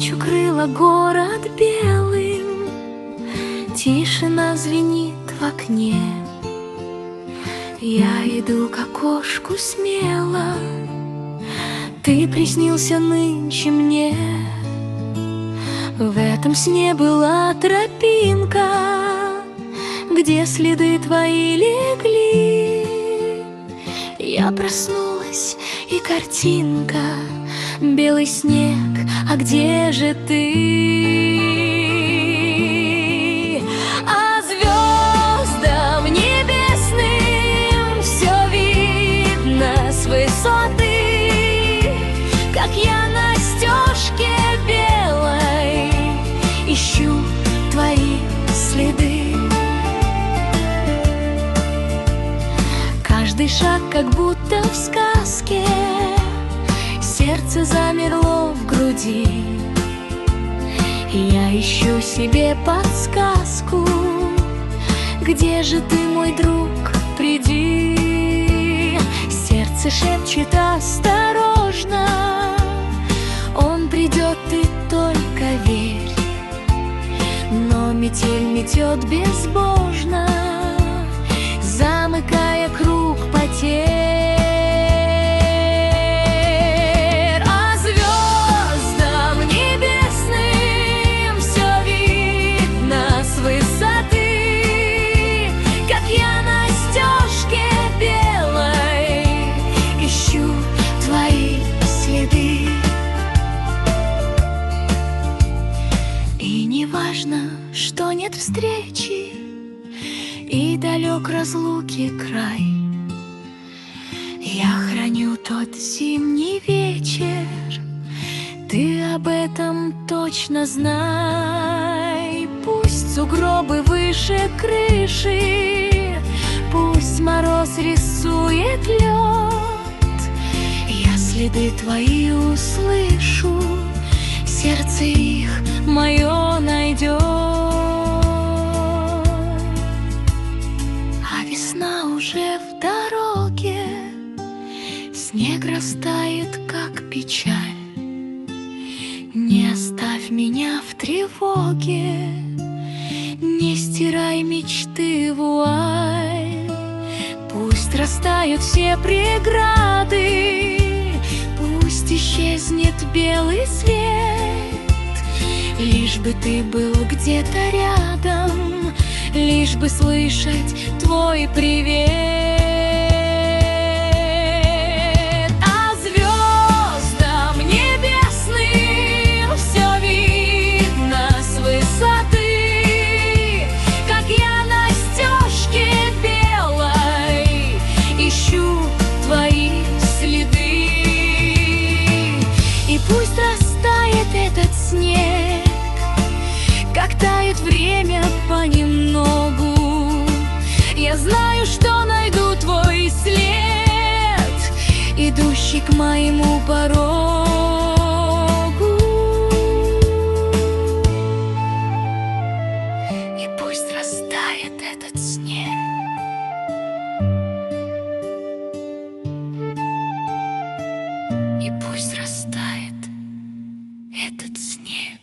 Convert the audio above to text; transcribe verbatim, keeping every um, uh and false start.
Ночь укрыла город белым, тишина звенит в окне. Я иду к окошку смело, ты приснился нынче мне. В этом сне была тропинка, где следы твои легли. Я проснулась, и картинка — белый снег, а где же ты? А звездам небесным все видно с высоты, как я на стежке белой ищу твои следы. Каждый шаг как будто в сказке, сердце замерло в груди. Я ищу себе подсказку, где же ты, мой друг, приди. Сердце шепчет осторожно, он придет, ты только верь. Но метель метет безбожно, замыкая круг потерь. Важно, что нет встречи и далек разлуки край. Я храню тот зимний вечер, ты об этом точно знай. Пусть сугробы выше крыши, пусть мороз рисует лед, я следы твои услышу, сердце их мое найдет. А весна уже в дороге, снег растает, как печаль. Не оставь меня в тревоге, не стирай мечты вуаль. Пусть растают все преграды, пусть исчезнет белый свет, лишь бы ты был где-то рядом, лишь бы слышать твой привет. А звездам небесным все видно с высоты, как я на стежке белой ищу твои следы. И пусть растает этот снег, как тает время понемногу, я знаю, что найду твой след, идущий к моему порогу. И пусть растает этот снег, и пусть растает этот снег.